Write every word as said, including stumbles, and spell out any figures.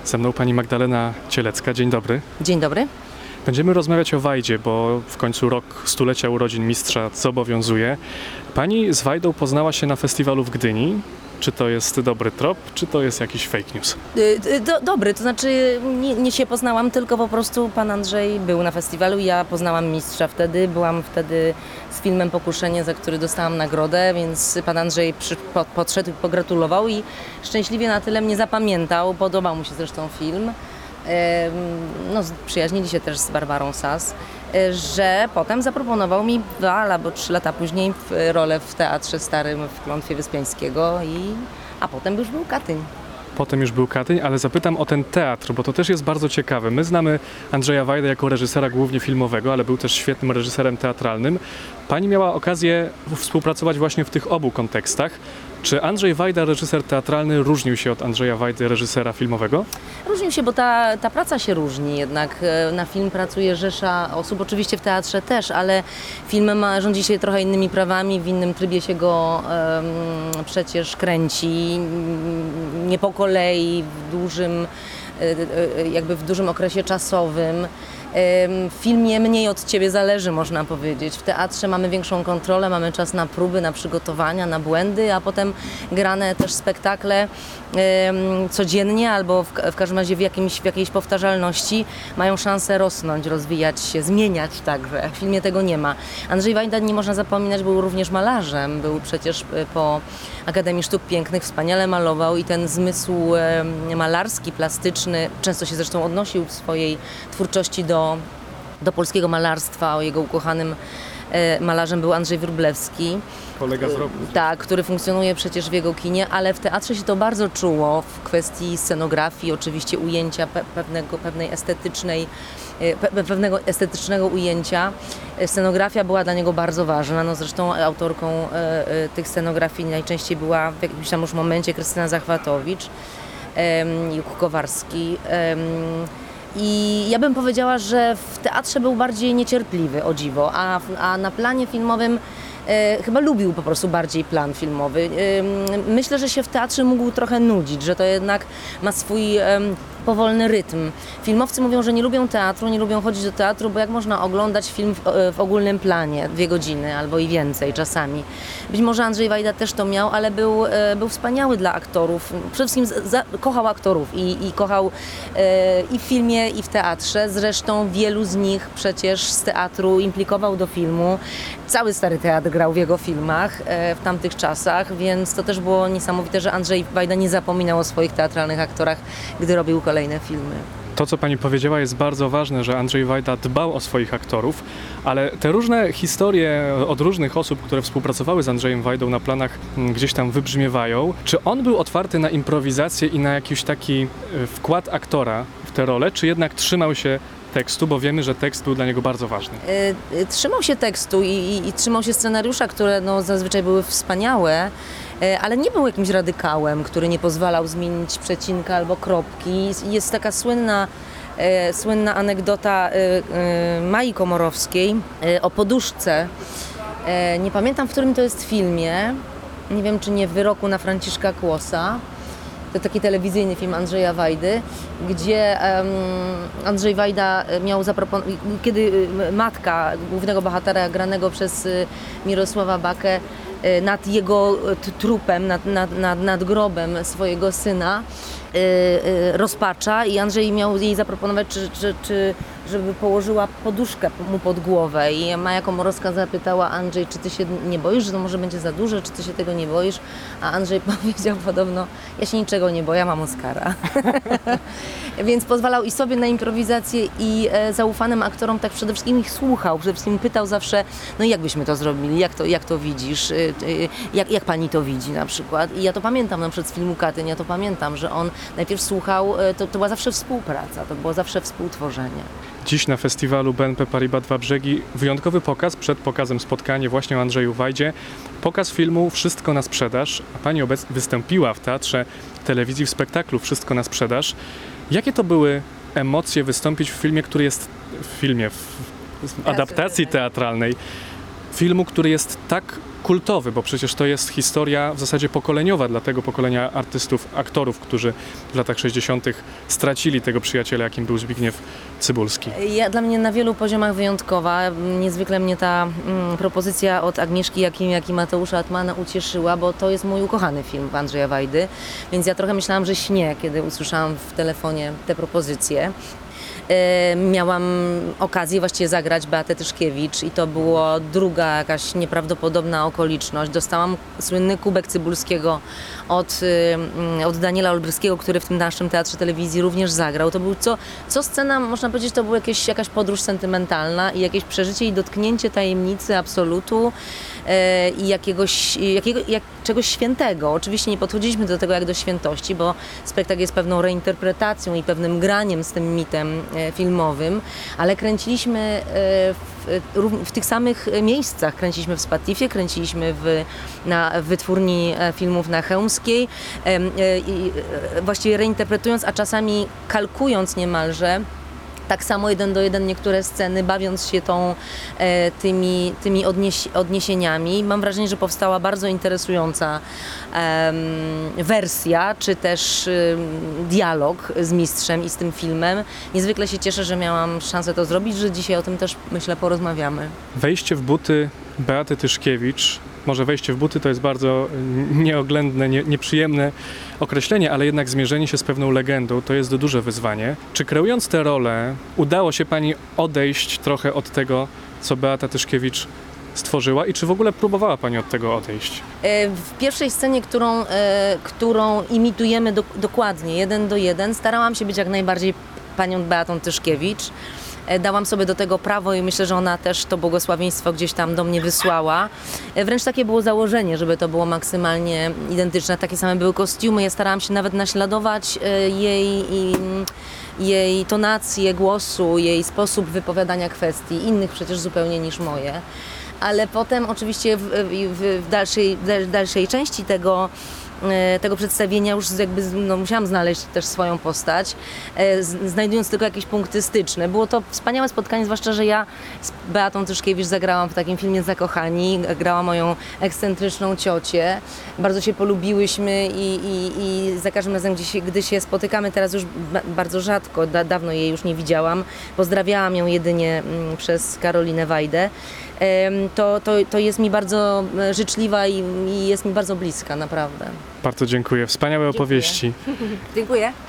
Ze mną pani Magdalena Cielecka. Dzień dobry. Dzień dobry. Będziemy rozmawiać o Wajdzie, bo w końcu rok stulecia urodzin mistrza zobowiązuje. Pani z Wajdą poznała się na festiwalu w Gdyni. Czy to jest dobry trop, czy to jest jakiś fake news? Do, dobry, to znaczy nie, nie się poznałam, tylko po prostu pan Andrzej był na festiwalu i ja poznałam mistrza wtedy. Byłam wtedy z filmem Pokuszenie, za który dostałam nagrodę, więc pan Andrzej przy, pod, podszedł i pogratulował i szczęśliwie na tyle mnie zapamiętał. Podobał mu się zresztą film. No, przyjaźnili się też z Barbarą Sass, że potem zaproponował mi dwa albo trzy lata później rolę w Teatrze Starym w Klątwie Wyspiańskiego, i, a potem już był Katyń. Potem już był Katyń, ale zapytam o ten teatr, bo to też jest bardzo ciekawe. My znamy Andrzeja Wajdę jako reżysera głównie filmowego, ale był też świetnym reżyserem teatralnym. Pani miała okazję współpracować właśnie w tych obu kontekstach. Czy Andrzej Wajda, reżyser teatralny, różnił się od Andrzeja Wajdy, reżysera filmowego? Różnił się, bo ta, ta praca się różni. Jednak na film pracuje rzesza osób, oczywiście w teatrze też, ale film ma, rządzi się trochę innymi prawami, w innym trybie się go um, przecież kręci, nie po kolei, w dużym, jakby w dużym okresie czasowym. W filmie mniej od ciebie zależy, można powiedzieć. W teatrze mamy większą kontrolę, mamy czas na próby, na przygotowania, na błędy, a potem grane też spektakle codziennie albo w, w każdym razie w, jakimś, w jakiejś powtarzalności mają szansę rosnąć, rozwijać się, zmieniać także. W filmie tego nie ma. Andrzej Wajda, nie można zapominać, był również malarzem. Był przecież po Akademii Sztuk Pięknych, wspaniale malował i ten zmysł malarski, plastyczny, często się zresztą odnosił w swojej twórczości do do polskiego malarstwa. O jego ukochanym e, malarzem był Andrzej Wróblewski. Kolega z roku. Tak, który funkcjonuje przecież w jego kinie, ale w teatrze się to bardzo czuło w kwestii scenografii, oczywiście ujęcia pe pewnego, pewnej estetycznej, pe pewnego estetycznego ujęcia. Scenografia była dla niego bardzo ważna. No zresztą autorką e, e, tych scenografii najczęściej była w jakimś tam już momencie Krystyna Zachwatowicz, e, Juk Kowarski. E, I ja bym powiedziała, że w teatrze był bardziej niecierpliwy, o dziwo, a, a na planie filmowym e, chyba lubił po prostu bardziej plan filmowy. E, myślę, że się w teatrze mógł trochę nudzić, że to jednak ma swój e, powolny rytm. Filmowcy mówią, że nie lubią teatru, nie lubią chodzić do teatru, bo jak można oglądać film w, w ogólnym planie, dwie godziny albo i więcej czasami. Być może Andrzej Wajda też to miał, ale był, e, był wspaniały dla aktorów. Przede wszystkim za, kochał aktorów i, i kochał e, i w filmie, i w teatrze. Zresztą wielu z nich przecież z teatru implikował do filmu. Cały Stary Teatr grał w jego filmach e, w tamtych czasach, więc to też było niesamowite, że Andrzej Wajda nie zapominał o swoich teatralnych aktorach, gdy robił kolejne filmy. To, co pani powiedziała, jest bardzo ważne, że Andrzej Wajda dbał o swoich aktorów, ale te różne historie od różnych osób, które współpracowały z Andrzejem Wajdą na planach, gdzieś tam wybrzmiewają. Czy on był otwarty na improwizację i na jakiś taki wkład aktora w tę rolę, czy jednak trzymał się tekstu, bo wiemy, że tekst był dla niego bardzo ważny? Yy, trzymał się tekstu i, i, i trzymał się scenariusza, które no, zazwyczaj były wspaniałe, yy, ale nie był jakimś radykałem, który nie pozwalał zmienić przecinka albo kropki. Jest taka słynna, yy, słynna anegdota yy, yy, Mai Komorowskiej yy, o poduszce. Yy, nie pamiętam, w którym to jest filmie. Nie wiem, czy nie w Wyroku na Franciszka Kłosa. To taki telewizyjny film Andrzeja Wajdy, gdzie um, Andrzej Wajda miał zaproponować, kiedy matka głównego bohatera granego przez Mirosława Bakę nad jego trupem, nad, nad, nad, nad grobem swojego syna rozpacza i Andrzej miał jej zaproponować, czy, czy, czy, żeby położyła poduszkę mu pod głowę i Maja Komorowska zapytała: Andrzej, czy ty się nie boisz, że to może będzie za duże, czy ty się tego nie boisz? A Andrzej powiedział podobno: ja się niczego nie boję, mam Oscara. Więc pozwalał i sobie na improwizację, i e, zaufanym aktorom tak przede wszystkim ich słuchał, przede wszystkim pytał zawsze: no jak byśmy to zrobili, jak to, jak to widzisz, e, e, jak, jak pani to widzi na przykład. I ja to pamiętam na przykład z filmu Katyń, ja to pamiętam, że on najpierw słuchał, e, to, to była zawsze współpraca, to było zawsze współtworzenie. Dziś na festiwalu B N P Paribas Dwa Brzegi wyjątkowy pokaz, przed pokazem spotkanie właśnie o Andrzeju Wajdzie. Pokaz filmu Wszystko na sprzedaż, a pani obecnie wystąpiła w teatrze, telewizji, w spektaklu Wszystko na sprzedaż. Jakie to były emocje wystąpić w filmie, który jest w filmie, w adaptacji teatralnej, filmu, który jest tak kultowy, bo przecież to jest historia w zasadzie pokoleniowa dla tego pokolenia artystów, aktorów, którzy w latach sześćdziesiątych stracili tego przyjaciela, jakim był Zbigniew Cybulski. Ja, dla mnie na wielu poziomach wyjątkowa. Niezwykle mnie ta mm, propozycja od Agnieszki Jakim, jak i Mateusza Atmana ucieszyła, bo to jest mój ukochany film Andrzeja Wajdy, więc ja trochę myślałam, że śnię, kiedy usłyszałam w telefonie te propozycje. E, Miałam okazję właściwie zagrać Beatę Tyszkiewicz i to była druga jakaś nieprawdopodobna okoliczność. Dostałam słynny kubek Cybulskiego od, y, od Daniela Olbryskiego, który w tym naszym teatrze telewizji również zagrał. To był co, co scena, można powiedzieć, to była jakieś, jakaś podróż sentymentalna i jakieś przeżycie i dotknięcie tajemnicy absolutu e, i jakiegoś, jakiego, jak, czegoś świętego. Oczywiście nie podchodziliśmy do tego jak do świętości, bo spektakl jest pewną reinterpretacją i pewnym graniem z tym mitem e, filmowym, ale kręciliśmy e, w, rów- w tych samych miejscach. Kręciliśmy w Spatifie, kręciliśmy w, na w wytwórni e, filmów na Chełmskiej e, e, i e, właściwie reinterpretując, a czasami kalkując niemalże tak samo jeden do jeden niektóre sceny, bawiąc się tą, e, tymi, tymi odnieś, odniesieniami. Mam wrażenie, że powstała bardzo interesująca em, wersja, czy też em, dialog z mistrzem i z tym filmem. Niezwykle się cieszę, że miałam szansę to zrobić, że dzisiaj o tym też, myślę, porozmawiamy. Wejście w buty Beaty Tyszkiewicz, może wejście w buty to jest bardzo nieoględne, nie, nieprzyjemne określenie, ale jednak zmierzenie się z pewną legendą to jest duże wyzwanie. Czy kreując tę rolę udało się Pani odejść trochę od tego, co Beata Tyszkiewicz stworzyła i czy w ogóle próbowała Pani od tego odejść? E, W pierwszej scenie, którą, e, którą imitujemy do, dokładnie, jeden do jeden, starałam się być jak najbardziej panią Beatą Tyszkiewicz. E, Dałam sobie do tego prawo i myślę, że ona też to błogosławieństwo gdzieś tam do mnie wysłała. E, Wręcz takie było założenie, żeby to było maksymalnie identyczne. Takie same były kostiumy. Ja starałam się nawet naśladować e, jej, i, jej tonację głosu, jej sposób wypowiadania kwestii, innych przecież zupełnie niż moje. Ale potem oczywiście w, w, w, dalszej, w dalszej części tego, e, tego przedstawienia już jakby no, musiałam znaleźć też swoją postać, e, z- znajdując tylko jakieś punkty styczne. Było to wspaniałe spotkanie, zwłaszcza, że ja z Beatą Tyszkiewicz zagrałam w takim filmie Zakochani, grała moją ekscentryczną ciocię. Bardzo się polubiłyśmy i, i, i za każdym razem, gdy się, gdy się spotykamy, teraz już ba- bardzo rzadko, da, dawno jej już nie widziałam, pozdrawiałam ją jedynie mm, przez Karolinę Wajdę. Em, To, to, to jest mi bardzo e, życzliwa i, i jest mi bardzo bliska, naprawdę. Bardzo dziękuję. Wspaniałe Dziękuję. opowieści. Dziękuję.